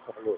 Alô?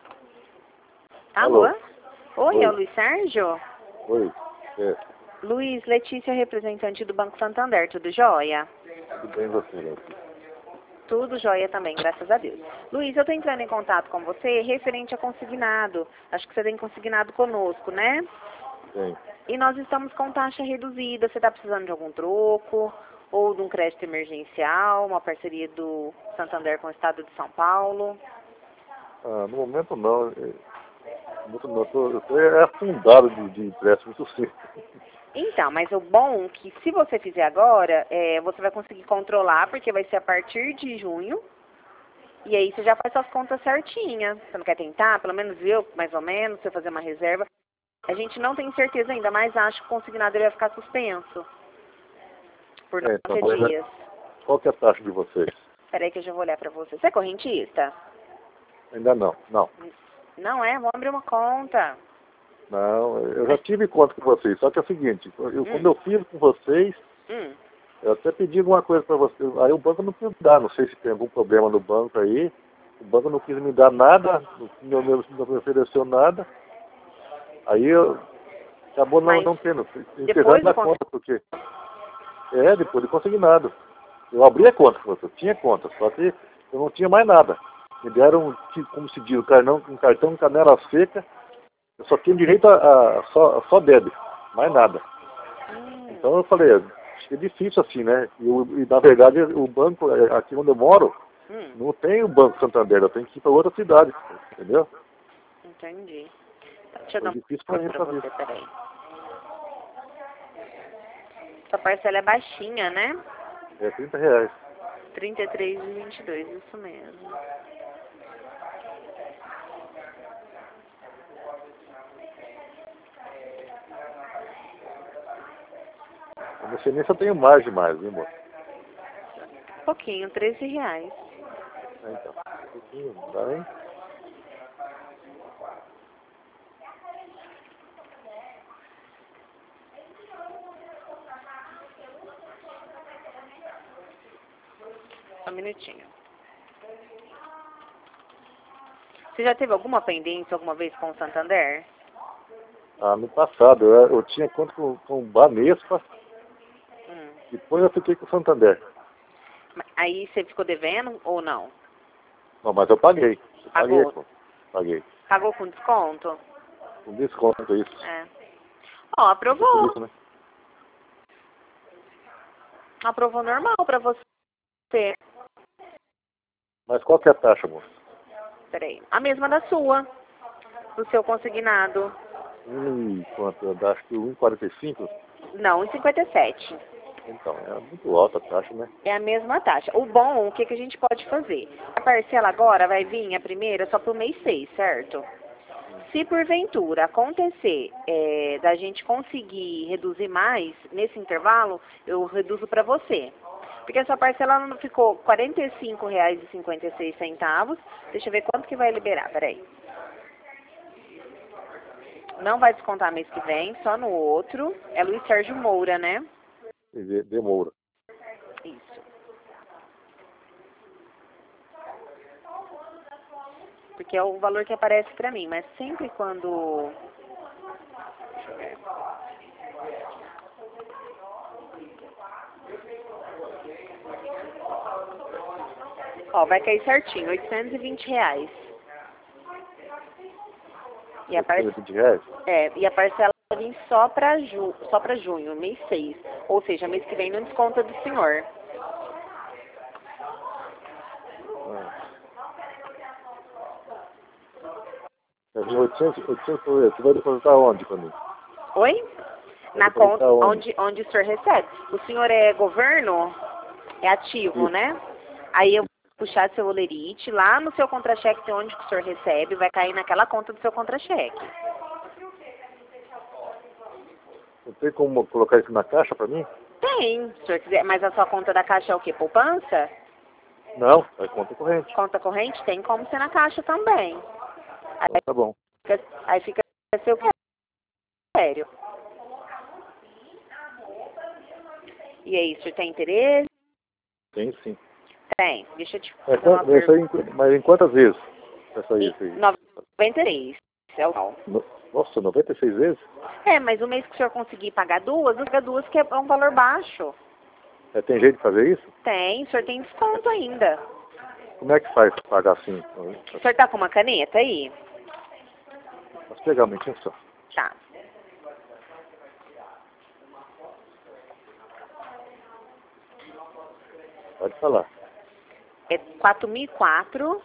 Alô? Alô? Oi, Oi. é o Luiz Sérgio? Oi. É, Luiz, Letícia, representante do Banco Santander, tudo jóia? tudo bem você, né? Tudo jóia também, graças a Deus. Luiz, eu estou entrando em contato com você referente a consignado. Acho que você tem consignado conosco, né? Tem. E nós estamos com taxa reduzida. Você está precisando de algum troco ou de um crédito emergencial, uma parceria do Santander com o Estado de São Paulo? Ah, no momento não. No momento não. Eu tô afundado de empréstimo, isso sim. Então, mas o bom é que se você fizer agora, você vai conseguir controlar, porque vai ser a partir de junho. E aí você já faz suas contas certinhas. Você não quer tentar? Pelo menos eu, mais ou menos, você fazer uma reserva. A gente não tem certeza ainda, mas acho que o consignado ele vai ficar suspenso por Então, 90 dias. qual que é a taxa de vocês? Peraí que eu já vou olhar pra você. Você é correntista? Ainda não. Não. Não é? Vou abrir uma conta. Não, eu já tive conta com vocês, só que é o seguinte, quando eu fiz com vocês, Hum. eu até pedi alguma coisa para vocês, aí o banco não quis me dar, não sei se tem algum problema no banco aí, o banco não quis me dar nada, não me ofereceu nada, aí acabou Mas não tendo, depois encerrando do a conta, porque depois de consignado. Eu abri a conta, eu tinha conta, só que eu não tinha mais nada. Me deram, como se diz, um cartão canela seca, eu só tinha direito a só débito, mais nada. Então eu falei, acho que é difícil assim, né? E na verdade o banco, aqui onde eu moro, não tem o Banco Santander, eu tenho que ir para outra cidade, entendeu? Entendi. Deixa eu Foi dar difícil uma para mim coisa pra fazer. você, peraí. Sua parcela é baixinha, né? É R$ 30. 33,22, isso mesmo. Eu não sei nem se eu tenho margem mais, viu, moço? Pouquinho, R$ 13. Então, um pouquinho, não dá nem. Só um minutinho. Você já teve alguma pendência alguma vez com o Santander? Ah, no passado, eu tinha conta com o Banespa, depois eu fiquei com o Santander. Aí você ficou devendo ou não? Não, mas eu paguei. Eu paguei a Pagou? conta. Paguei. Pagou com desconto? Com desconto, isso. É. Ó, Por aprovou. isso, né? Aprovou normal pra você. Mas qual que é a taxa, moço? Peraí. A mesma da sua. Do seu consignado. Quanto? Eu acho que 1,45? Não, 1,57. Então, é muito alta a taxa, né? É a mesma taxa. O bom, o que, que a gente pode fazer? A parcela agora vai vir, a primeira, só pro mês 6, certo? Se porventura acontecer da gente conseguir reduzir mais nesse intervalo, eu reduzo para você. Porque essa parcela não ficou R$ 45,56. Deixa eu ver quanto que vai liberar, peraí. Não vai descontar mês que vem, só no outro. É Luiz Sérgio Moura, né? Demora. Isso. Porque é o valor que aparece pra mim, mas sempre quando... Deixa eu ver. Ó, vai cair certinho, R$ 820. E a, R$ 820? e a parcela vai vir só pra junho, mês 6. Ou seja, mês que vem não desconta do senhor. É 800 por mês. Você vai depositar onde pra mim? Oi? Na conta onde o senhor recebe. O senhor é governo? É ativo, né? Aí eu vou puxar seu olerite, lá no seu contra-cheque tem onde que o senhor recebe, vai cair naquela conta do seu contra-cheque. Não tem como colocar isso na caixa pra mim? Tem, se o senhor quiser. Mas a sua conta da caixa é o quê? Poupança? Não, é conta corrente. Conta corrente? Tem como ser na caixa também. Então, tá bom. Aí fica seu critério. E aí, o senhor tem interesse? Tem sim. Tem. Deixa eu te fazer uma pergunta. Mas em quantas vezes? Vai sair isso aí. 93. É o tal. Nossa, 96 vezes? É, mas o mês que o senhor conseguir pagar duas, paga duas que é um valor baixo. Tem jeito de fazer isso? Tem, o senhor tem desconto ainda. Como é que faz pra pagar assim? O senhor tá com uma caneta aí? Posso pegar um minutinho só. Tá. Pode falar. É 4004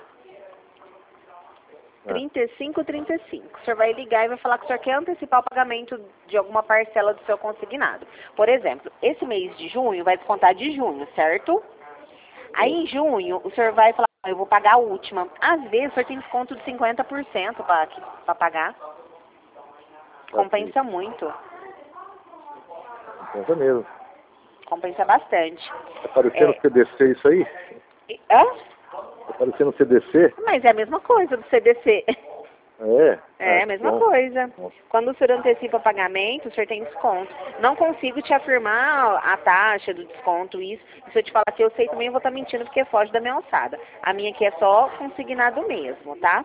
3535. O senhor vai ligar e vai falar que o senhor quer antecipar o pagamento de alguma parcela do seu consignado. Por exemplo, esse mês de junho vai descontar de junho, certo? Aí em junho o senhor vai falar, eu vou pagar a última. Às vezes o senhor tem desconto de 50% para pagar. Compensa muito. Compensa mesmo. Compensa bastante. Tá parecendo CDC isso aí? Hã? Tá parecendo CDC? Mas é a mesma coisa do CDC. É a mesma coisa. Quando o senhor antecipa o pagamento, o senhor tem desconto. Não consigo te afirmar a taxa do desconto, isso. E se eu te falar que eu sei também, eu vou estar mentindo porque foge da minha alçada. A minha aqui é só consignado mesmo, tá?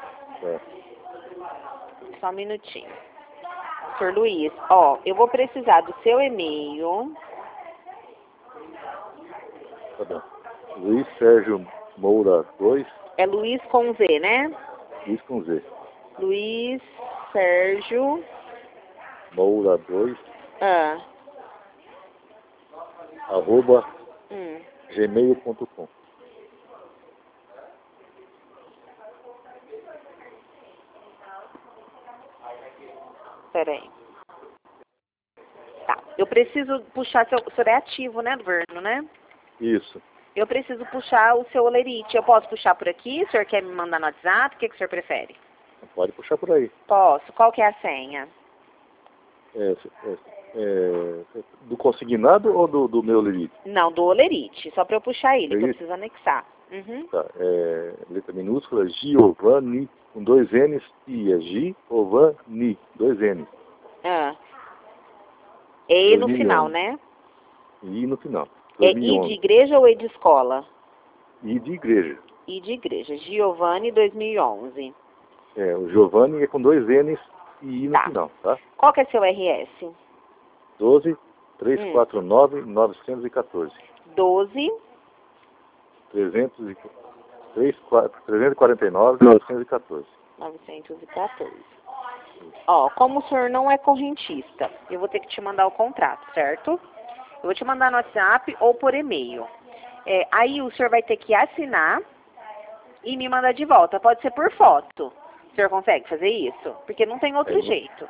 Só um minutinho. Senhor Luiz, ó, eu vou precisar do seu e-mail. Tá bom. Luiz Sérgio Moura 2. É Luiz com Z, né? Luiz com Z. Luiz Sérgio Moura 2. Ah. @ gmail.com. Peraí. Tá. Eu preciso puxar o senhor é ativo, né, governo, né? Isso. Eu preciso puxar o seu olerite. Eu posso puxar por aqui? O senhor quer me mandar no WhatsApp? O que o senhor prefere? Pode puxar por aí. Posso. Qual que é a senha? Do consignado ou do meu limite? Não, do olerite. Só para eu puxar ele, que eu Olerite? preciso anexar. Uhum. Tá. Letra minúscula, Giovanni, com 2 N's, I. É Giovanni, 2 N's. Ah. E no 2011. final, né? I no final. É I 2011. de igreja ou I de escola? I de igreja. I de igreja. Giovanni 2011. O Giovanni é com 2 N's e I no final, tá? Qual que é seu RS? 12 349 914. 12 349 914. 914. Ó, como o senhor não é correntista, eu vou ter que te mandar o contrato, certo? Eu vou te mandar no WhatsApp ou por e-mail. Aí o senhor vai ter que assinar e me mandar de volta. Pode ser por foto. O senhor consegue fazer isso? Porque não tem outro jeito.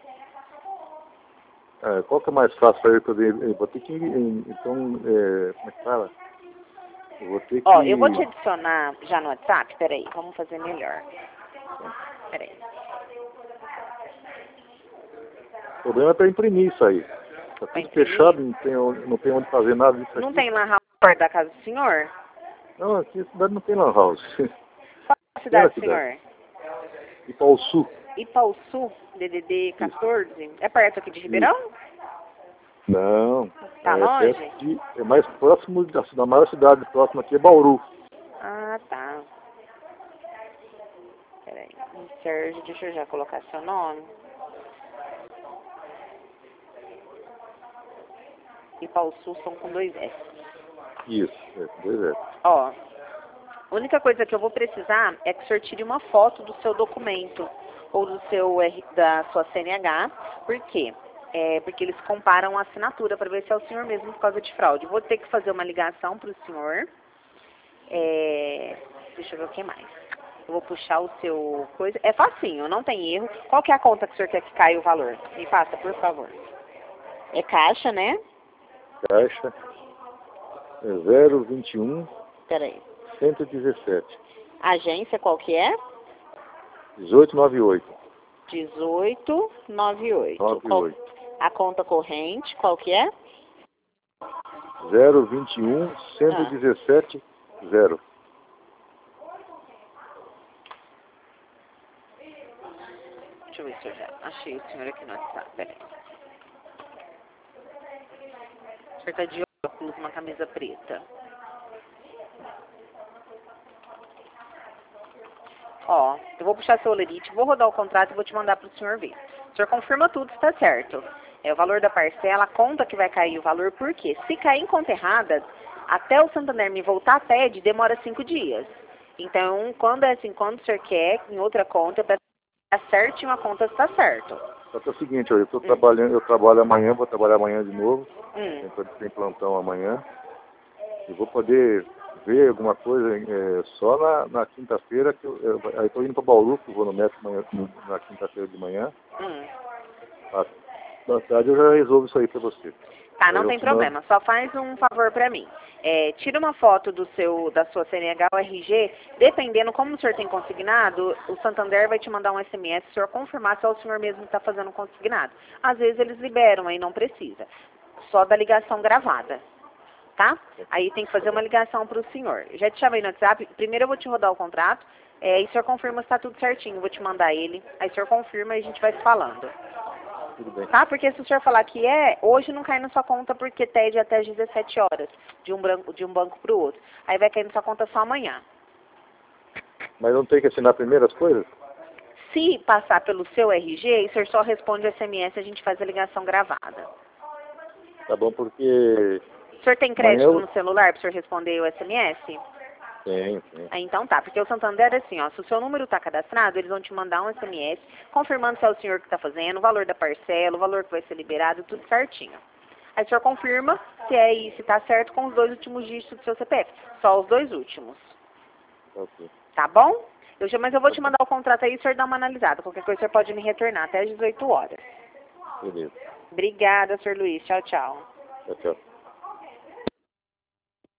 Qual que é mais fácil para eu poder... Eu vou ter que... Então, como é que fala? Eu vou ter que... Ó, eu vou te adicionar já no WhatsApp. Peraí, vamos fazer melhor. Peraí. O problema é para imprimir isso aí. Tá tudo fechado, não tem onde fazer nada disso aqui. Não tem lan house perto da casa do senhor? Não, aqui a cidade não tem lan house. Qual é a cidade do senhor? Ipauçu. Ipauçu, DDD 14. É perto aqui de Ribeirão? Não. Tá longe? É mais próximo, da maior cidade próxima aqui é Bauru. Ah, tá. Peraí. Sérgio, deixa eu já colocar seu nome. Ipauçu são com 2 S. Isso, com 2 S. Ó, a única coisa que eu vou precisar é que o senhor tire uma foto do seu documento ou da sua CNH. Por quê? Porque eles comparam a assinatura para ver se é o senhor mesmo por causa de fraude. Vou ter que fazer uma ligação para o senhor. Deixa eu ver o que mais. Eu vou puxar o seu coisa. É facinho, não tem erro. Qual que é a conta que o senhor quer que caia o valor? Me passa, por favor. É caixa, né? Caixa 021 Peraí. 117. Agência qual que é? 1898. 1898. 98. A conta corrente, qual que é? 021 117 0. Deixa eu ver se eu já achei o senhor aqui no WhatsApp. Peraí. O senhor tá de óculos, uma camisa preta. Ó, eu vou puxar seu olerite, vou rodar o contrato e vou te mandar para o senhor ver. O senhor confirma tudo se está certo. É o valor da parcela, a conta que vai cair o valor, por quê? Se cair em conta errada, até o Santander me voltar a TED, demora 5 dias. Então, quando é assim, quando o senhor quer, em outra conta, eu peço que acerte uma conta se está certo. Só que é o seguinte, eu estou trabalhando, eu trabalho amanhã, vou trabalhar amanhã de novo. Tem plantão amanhã. Eu vou poder ver alguma coisa só na quinta-feira, que eu estou indo para Bauru, que eu vou no médico na quinta-feira de manhã. À tarde eu já resolvo isso aí para você. Tá, não tem problema. Só faz um favor para mim. Tira uma foto da sua CNH ou RG, dependendo como o senhor tem consignado, o Santander vai te mandar um SMS se o senhor confirmar se é o senhor mesmo que está fazendo o consignado. Às vezes eles liberam, aí não precisa. Só da ligação gravada. Tá? Aí tem que fazer uma ligação para o senhor. Eu já te chamei no WhatsApp. Primeiro eu vou te rodar o contrato. E o senhor confirma se está tudo certinho. Eu vou te mandar ele. Aí o senhor confirma e a gente vai se falando. Tudo bem. Tá? Porque se o senhor falar que hoje não cai na sua conta porque TED até às 17 horas. De um banco para o outro. Aí vai cair na sua conta só amanhã. Mas não tem que assinar primeiro as coisas? Se passar pelo seu RG, o senhor só responde o SMS e a gente faz a ligação gravada. Tá bom, porque... O senhor tem crédito no celular para o senhor responder o SMS? Tem. Então tá, porque o Santander é assim, ó, se o seu número está cadastrado, eles vão te mandar um SMS confirmando se é o senhor que está fazendo, o valor da parcela, o valor que vai ser liberado, tudo certinho. Aí o senhor confirma se está certo com os 2 últimos dígitos do seu CPF. Só os 2 últimos. Ok. Tá bom? Mas eu vou te mandar o contrato aí e o senhor dá uma analisada. Qualquer coisa o senhor pode me retornar até às 18 horas. Beleza. Obrigada, senhor Luiz. Tchau, tchau. Tchau.